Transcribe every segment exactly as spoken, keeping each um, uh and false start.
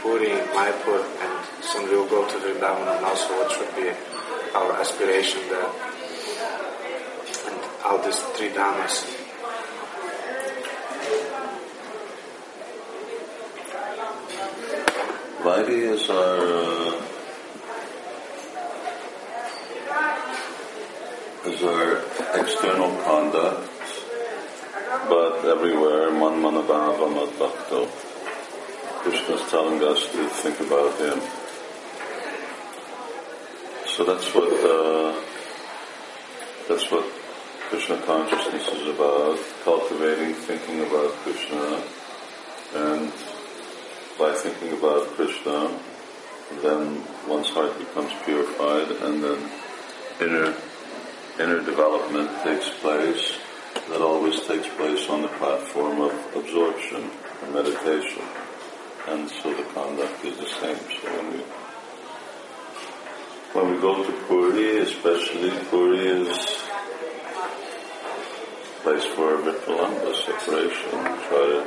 Puri, Mayapur, and soon we will go to Vrindavan, and also what should be our aspiration there, and all these three dhamas. Vairi is our uh, is our external conduct, but everywhere, man manabhava mad bhakto. Krishna is telling us to think about Him. So that's what uh, that's what Krishna consciousness is about: cultivating, thinking about Krishna, and by thinking about Krishna, then one's heart becomes purified, and then inner inner development takes place. That always takes place on the platform of absorption and meditation. And so the conduct is the same. So when we when we go to Puri, especially, Puri is a place for Vipralambha, separation. Try to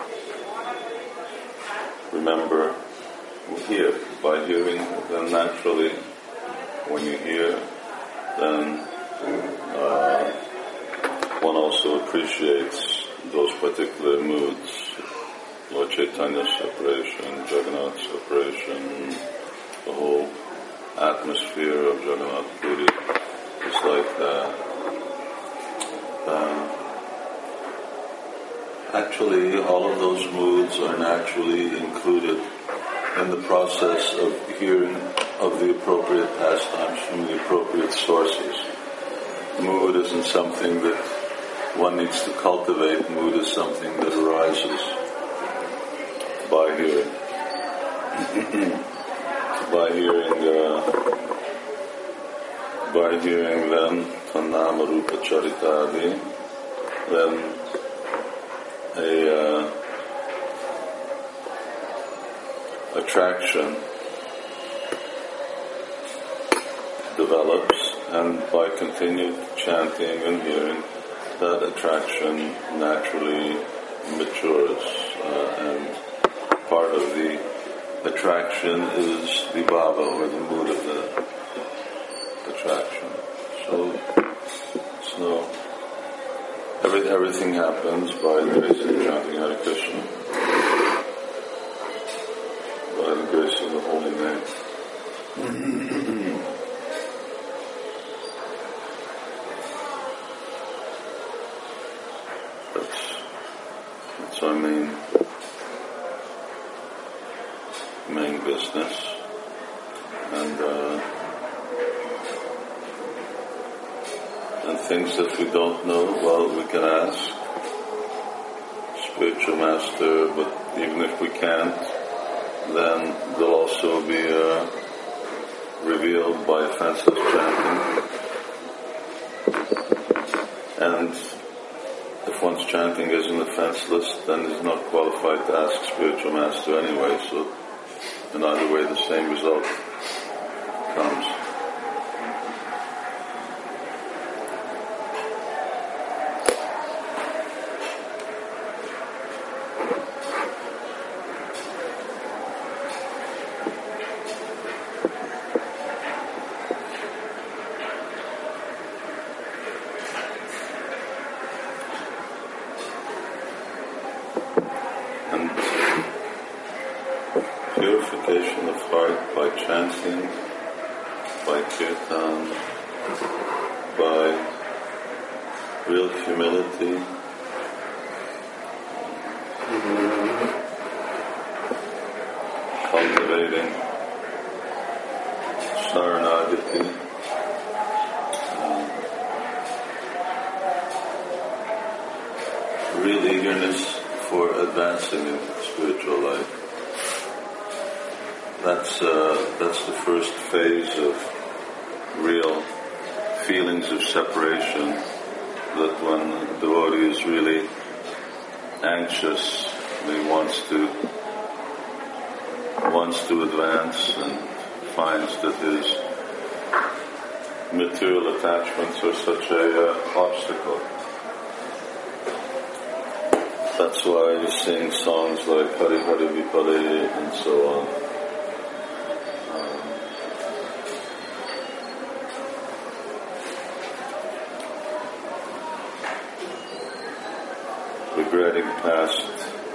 remember, hear. By hearing, then naturally, when you hear, then uh, one also appreciates those particular moods. Lord Chaitanya's separation, Jagannath's separation, the whole atmosphere of Jagannath Puri is like that. Uh, actually, all of those moods are naturally included in the process of hearing of the appropriate pastimes from the appropriate sources. Mood isn't something that one needs to cultivate. Mood is something that arises by hearing. by hearing, uh, by hearing then Tanama Rupa Charitadi, then a uh, attraction develops, and by continued chanting and hearing, that attraction naturally matures, uh, and part of the attraction is the bhava, or the mood of the attraction. So, it's no, every, everything happens by the grace of chanting Hare Krishna, by the grace of the holy name. that's, that's our main main business, and uh, and things that we don't know, well, we can ask spiritual master, but even if we can't, then they'll also be uh, revealed by offenseless chanting. And if one's chanting isn't offenseless, then he's not qualified to ask spiritual master anyway, so in either way, the same result comes. Purification of heart by chanting, by kirtan, by real humility, cultivating saranagati, real eagerness for advancing in spiritual life. That's uh, that's the first phase of real feelings of separation, that when the devotee is really anxious, he wants to wants to advance and finds that his material attachments are such a uh, obstacle. That's why you sing songs like Hari Hari Vipale and so on. Um, regretting past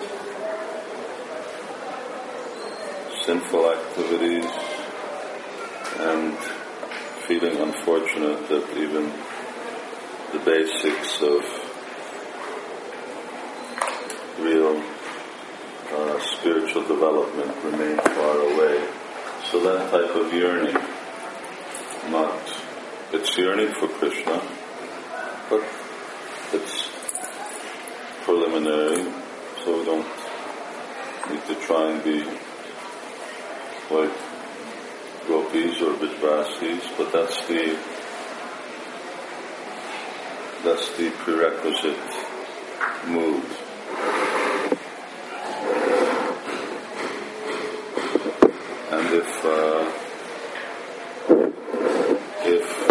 sinful activities and feeling unfortunate that even the basics of real uh, spiritual development remain far away. So that type of yearning, not, it's yearning for Krishna, but it's preliminary, so we don't need to try and be like gopis or Vijvasis, but that's the that's the prerequisite mood. And if uh, if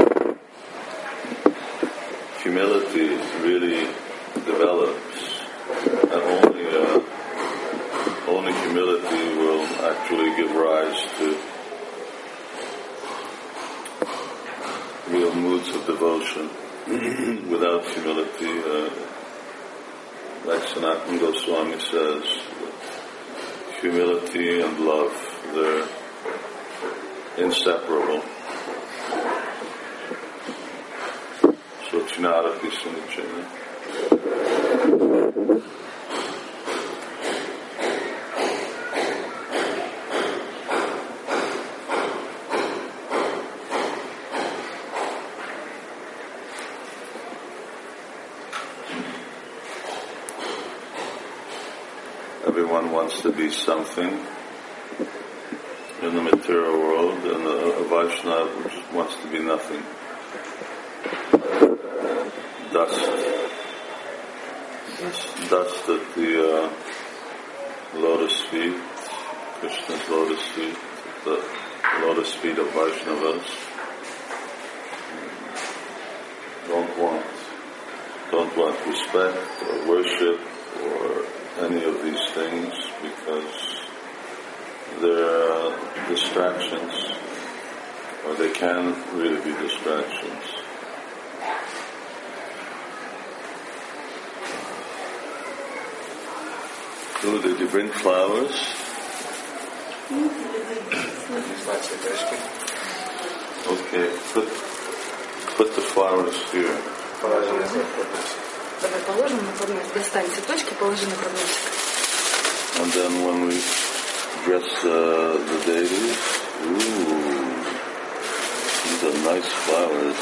humility really develops, and only uh, only humility will actually give rise to real moods of devotion. Without humility, uh, like Sanatana Goswami says, humility and love, they're inseparable. So Chinarapi Sunichena. Everyone wants to be something in the material world, and a Vaishnava just wants to be nothing. Dust. Dust at the uh, lotus feet, Krishna's lotus feet, the lotus feet of Vaishnavas. Don't want, don't want respect or worship or any of these things, because they're uh, distractions, or they can really be distractions. Oh, did you bring flowers? Okay, put put the flowers here. Давай положим на подносик. Достань цветочки, положи на подносик. And then when we dress uh, the deities, ooh, these are nice flowers.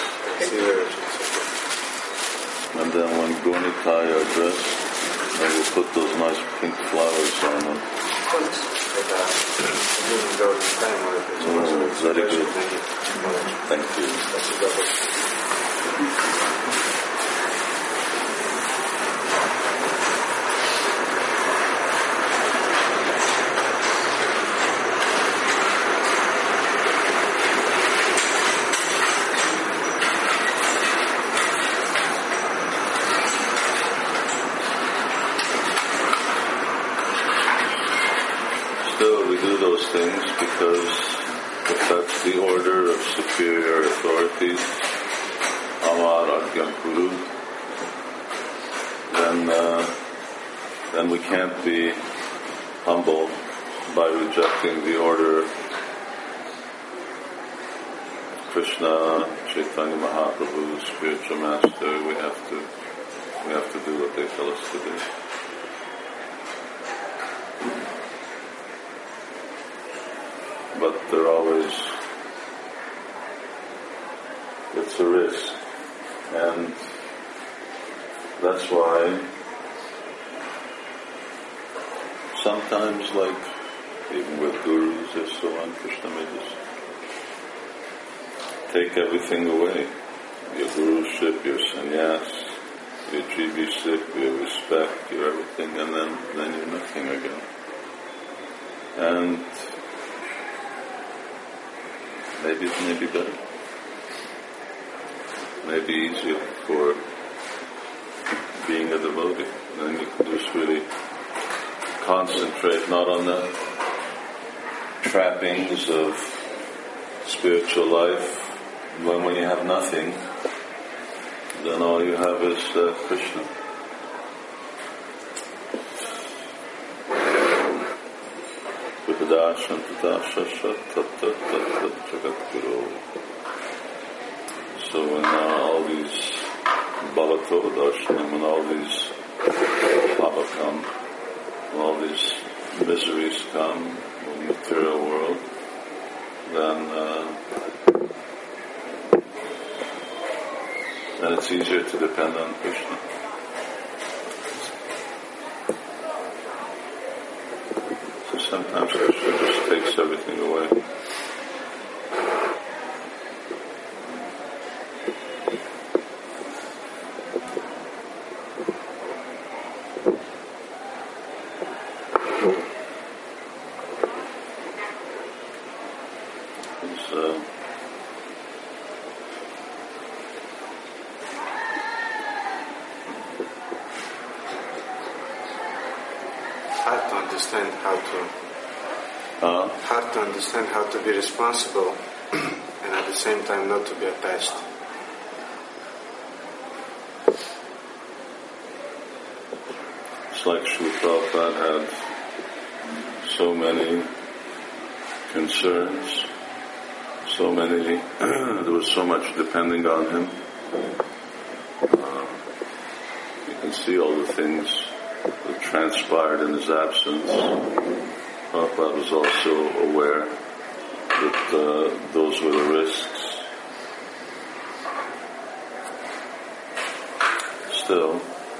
And then when Gaunitai are dressed, then we'll put those nice pink flowers on them. Oh, very good. Thank you. Still, we do those things because if that's the order of superior authority, Amar Ajna Guru, then uh, then we can't be humble by rejecting the order of Krishna, Chaitanya Mahaprabhu, spiritual master. We have to we have to do what they tell us to do. But they're always, it's a risk. And that's why sometimes, like, even with gurus or so on, Krishna may just take everything away. Your guruship, your sannyas, your jiviship, your respect, your everything, and then, then you're nothing again. And maybe it may be better. Maybe easier for being a devotee. then you can just really concentrate not on the trappings of spiritual life. When, when you have nothing, then all you have is uh, Krishna. So when uh, all these bhavato darshanam, when all these papa come, when all these miseries come in the material world, then uh, then it's easier to depend on Krishna. So sometimes Krishna just takes everything away. Understand how to be responsible and at the same time not to be attached. It's like Srila Prabhupada had so many concerns, so many, there was so much depending on him. Uh, you can see all the things that transpired in his absence. Prabhupada was also aware that uh, those were the risks. Still,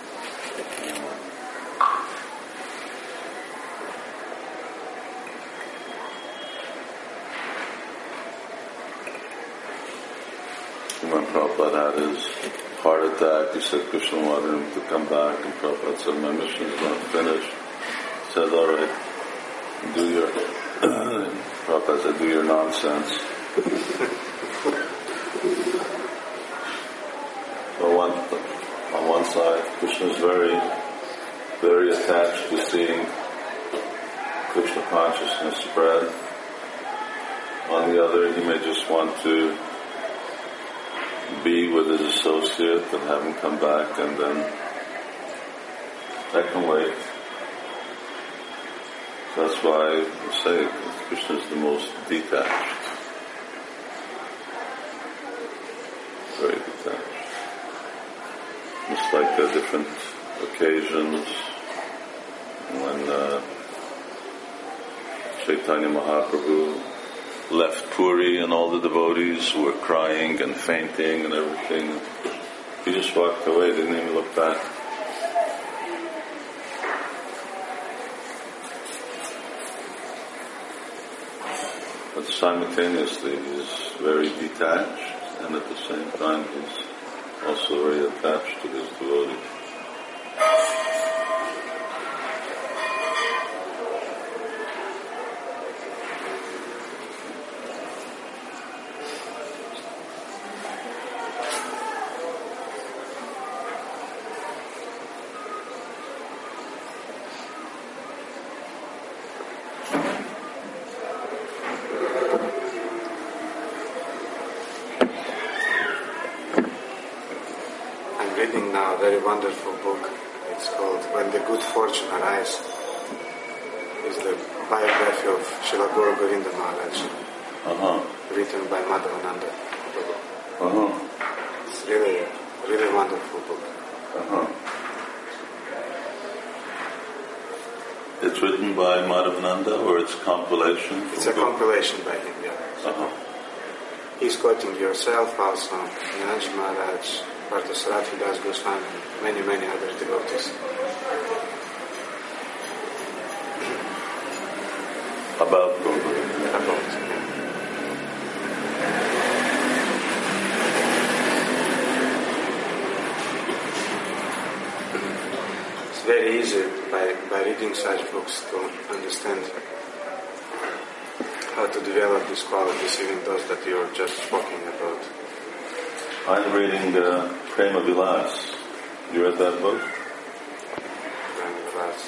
when Prabhupada had his heart attack, he said Krishna wanted him to come back, and Prabhupada said, my mission is not finished. He said, all right, do your, Prabhupada said, do your nonsense. So one, on one side, Krishna is very, very attached to seeing Krishna consciousness spread. On the other, he may just want to be with his associate and have him come back, and then that can wait. That's why I say Krishna is the most detached. Very detached. It's like uh, different occasions when uh, Chaitanya Mahaprabhu left Puri and all the devotees were crying and fainting and everything. He just walked away, didn't even look back. But simultaneously he's very detached, and at the same time he's also very attached to his devotees. Wonderful book. It's called When the Good Fortune Arrives. It's the biography of Srila Gaura Govinda Maharaj, uh-huh. written by Madhavananda. Uh-huh. It's really, really wonderful book. Uh-huh. It's written by Madhavananda, or it's compilation? It's a book? compilation by him, yeah. Uh-huh. He's quoting yourself also, Niraj Maharaj, Parthasarathi Das Goswami, many, many other devotees. About Guru. About, yeah. It's very easy by, by reading such books to understand how to develop these qualities, even those that you're just talking about. I'm reading uh, Prema Vilas. You read that book? Srinivas.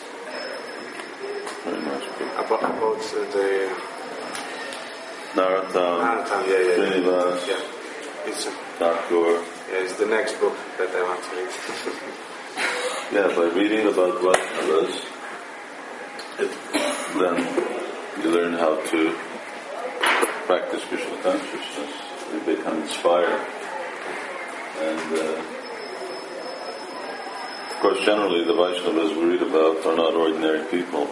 Very nice book. About, about uh, the Narottam, Narottam, yeah, yeah, yeah. Srinivas, Yeah. It's, a, Thakur. yeah, it's the next book that I want to read. Yeah, by reading about Vaishnavas, it, then you learn how to practice Krishna consciousness. You become inspired. And uh, of course, generally the Vaishnavas we read about are not ordinary people.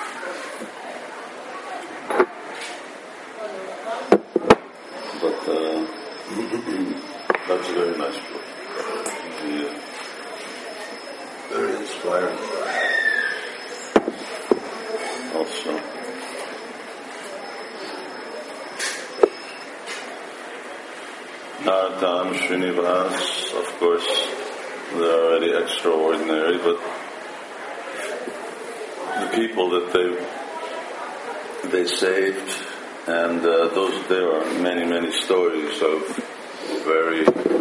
But uh, that's a very nice book. Yeah. Very inspiring. Also. Narottam, Srinivas, of course, they're already extraordinary, but the people that they they saved, and uh, those there are many, many stories of very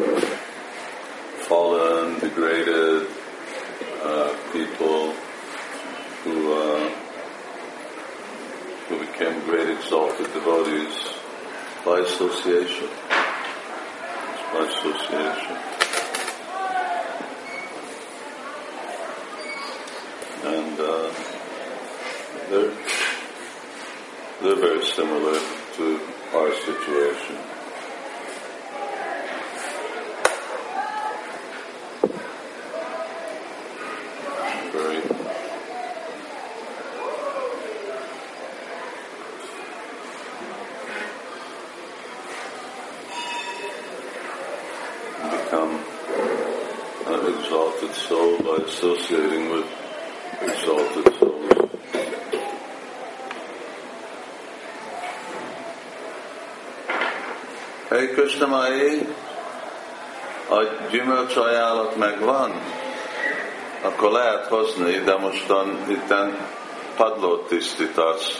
fallen, degraded uh, people who uh, who became great exalted devotees by association. By association. And uh, they're, they're very similar to our situation. Very become an exalted soul by associating with exalted souls. Hey Krishna Mai, a gyümölcsajánlat megvan, akkor lehet hozni, de mostan itten padlót tisztítasz.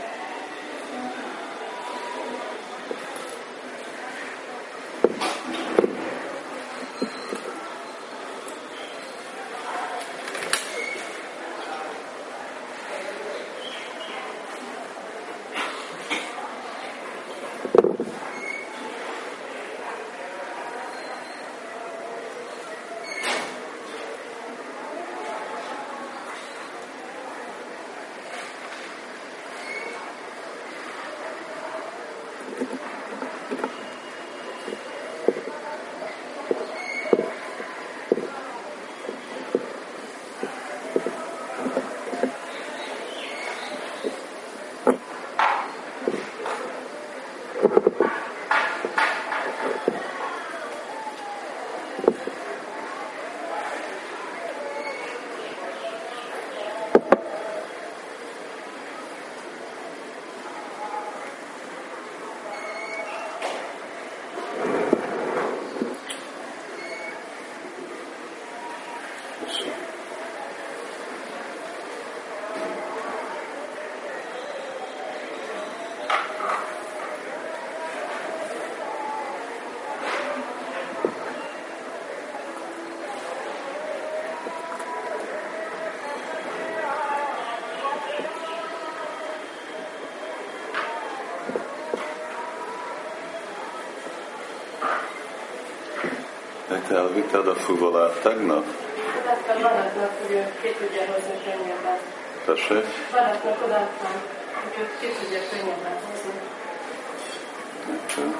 Te elvitted a fuvolát tegnap? Odaadtam Vanatnak, hogy ő ki tudja hozni könnyebben. Tessék? Vanatnak odaadtam, hogy ő ki tudja könnyebben hozni. Okay.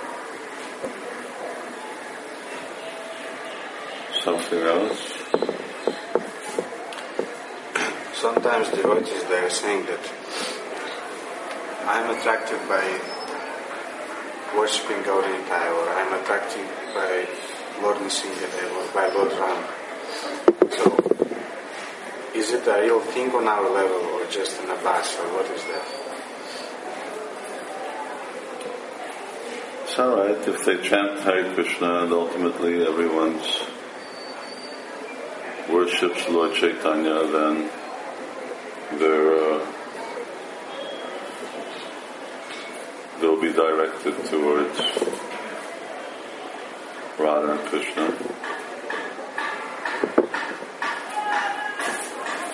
Something else? Sometimes devotees, they are saying that I'm attracted by worshipping Gauri Nitai, or I'm attracted by Lord Nrsimhadev, or by Lord Ram. So, is it a real thing on our level, or just an abbas, or what is that? It's alright if they chant Hare Krishna and ultimately everyone's worships Lord Chaitanya, then they're uh, they'll be directed towards Radha and Krishna.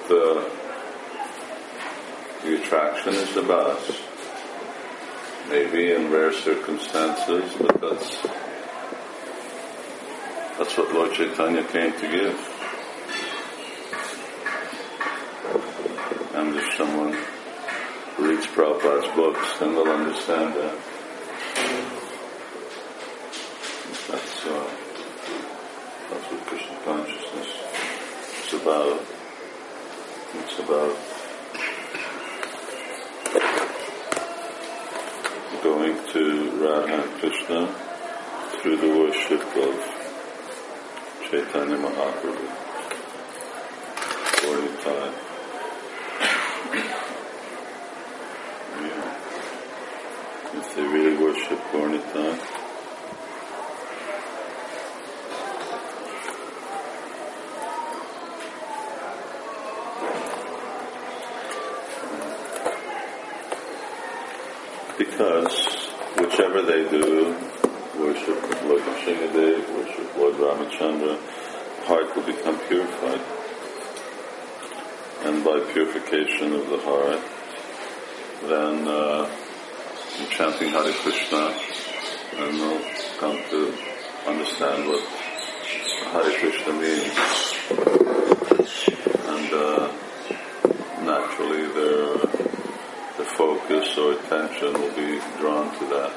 the the attraction is the bas. Maybe in rare circumstances, but that's that's what Lord Chaitanya came to give. And if someone reads Prabhupada's books, then they'll understand that. That's uh, that's what Krishna consciousness is about. It's about going to Radha and Krishna through the worship of Chaitanya Mahaprabhu, Gaur Nitai. Yeah. If they really worship Gaur Nitai. Because whichever they do, worship Lord Nrsimhadev, worship Lord Ramachandra, the heart will become purified. And by purification of the heart, then uh, chanting Hare Krishna, and they'll come to understand what Hare Krishna means. And uh, naturally their the focus or attention will be drawn to that.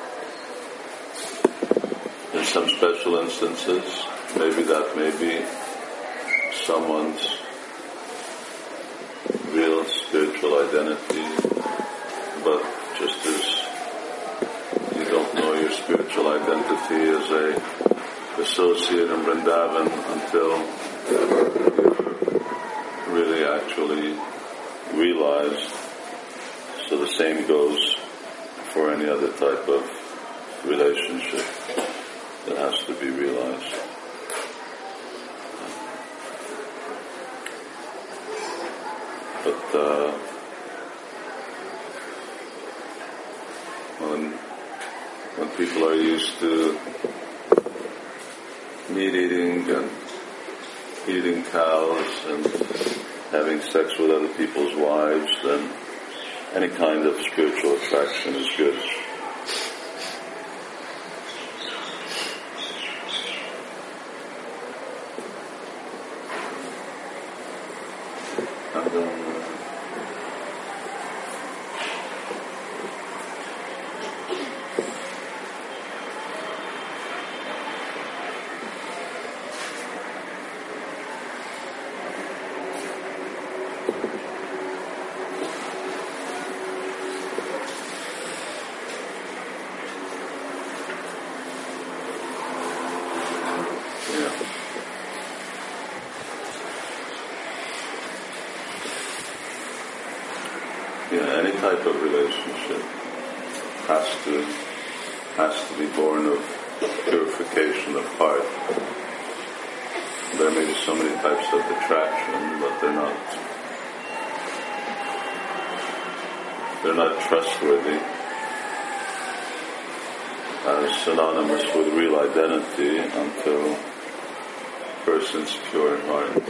In some special instances, maybe that may be someone's real spiritual identity, but just as you don't know your spiritual identity as a associate in Vrindavan until you really actually realize. So the same goes for any other type of relationship that has to be realized. But uh, when when people are used to meat eating and eating cows and having sex with other people's wives, then any kind of spiritual attraction is good. And then, any type of relationship has to has to be born of purification of heart. There may be so many types of attraction, but they're not they're not trustworthy as synonymous with real identity until a person's pure in heart.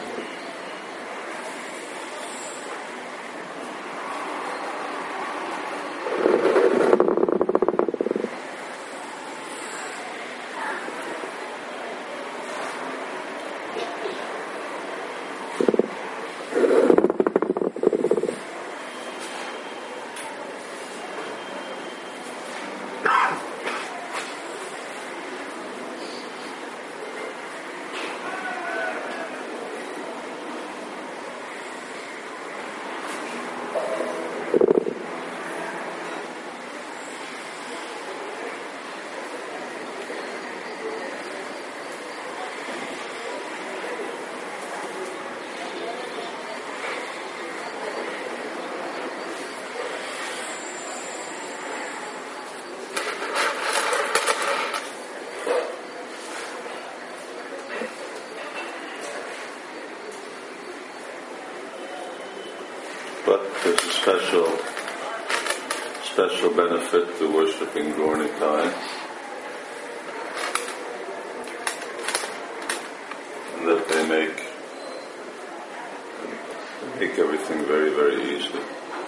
But there's a special, special benefit to worshipping Gaur Nitai, that they make take everything very, very easily.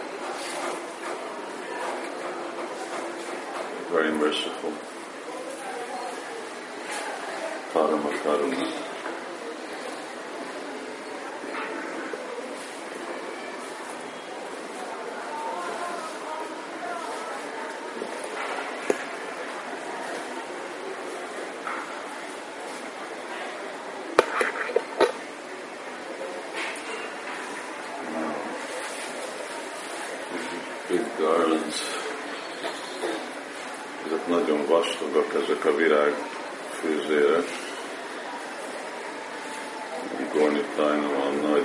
Very merciful. Parama Karuna. Big garlands. Ezek nagyon vastagak, ezek a virágfűzérek. Gornitájna van nagy.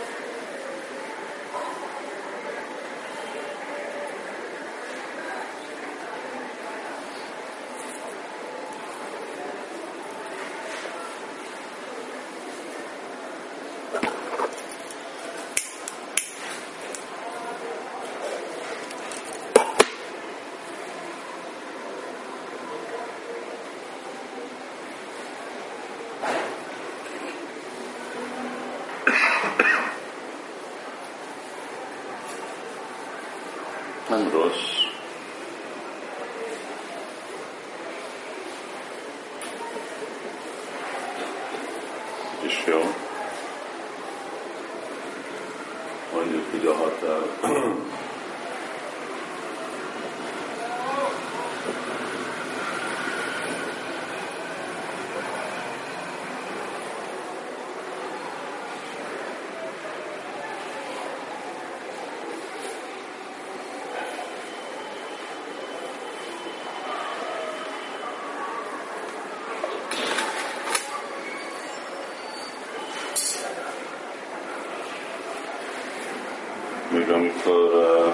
Nem rossz. És jó. Mondjuk, hogy a határ. Még amikor uh,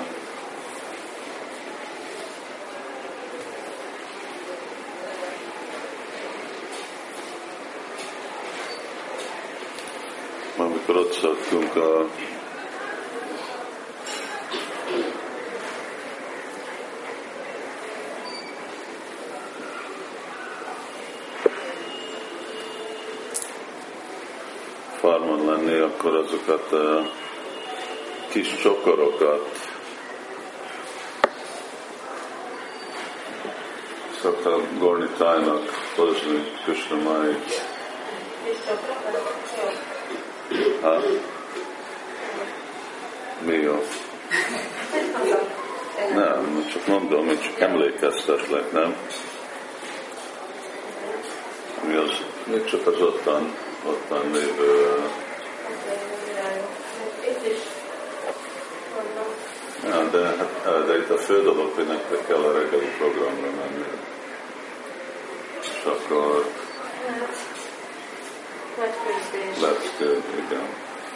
amikor ott szoktunk a farmon lenni, akkor azokat uh, kis csokorokat szokta Gornitájnak hozni Krishna máig. Ha? Mi jó? Nem, csak mondom, hogy csak emlékeztetlek, nem? Mi az, még csak az ottan, ottan lévő Ja, de, hát, de itt a fő dolog, hogy nektek kell a reggeli programra menni. És akkor let's good, igen.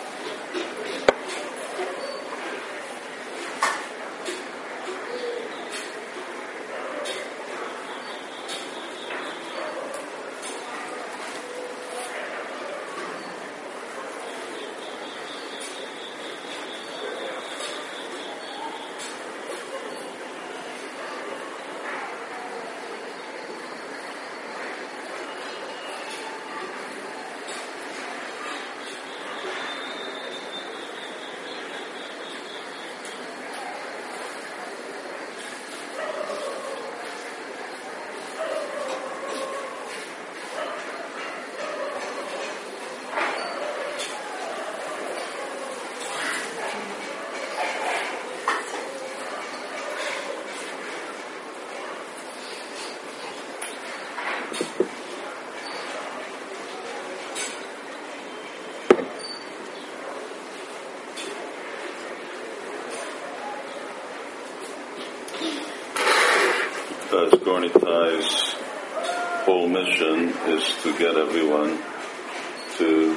As Gornitai's whole mission is to get everyone to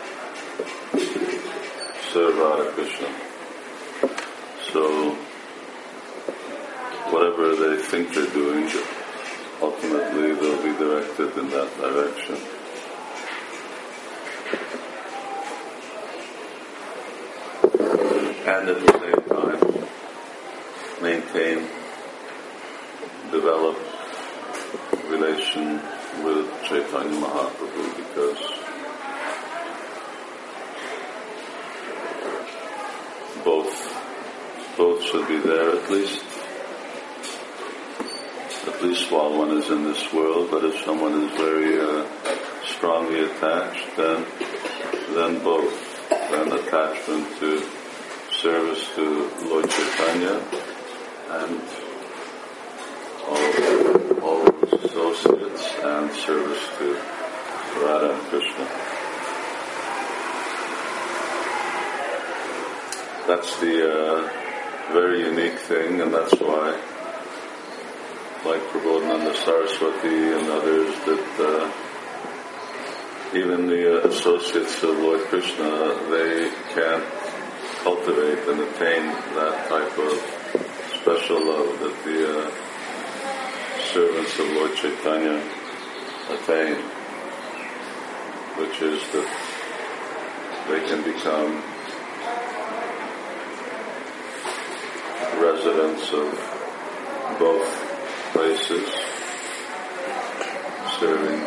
serve Radha Krishna. So whatever they think they're doing, ultimately they'll be directed in that direction. And at the same time maintain, develop relation with Chaitanya Mahaprabhu, because both both should be there at least at least while one is in this world. But if someone is very uh, strongly attached, then then both. Then attachment to service to Lord Chaitanya and all, all his associates, and service to Radha and Krishna. That's the uh, very unique thing, and that's why, like Prabodhananda Saraswati and others, that uh, even the uh, associates of Lord Krishna, they can't cultivate and attain that type of special love that the uh, servants of Lord Chaitanya attain, which is that they can become residents of both places, serving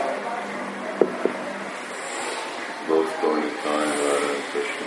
both Gaura-Nitai and Radha and Krishna.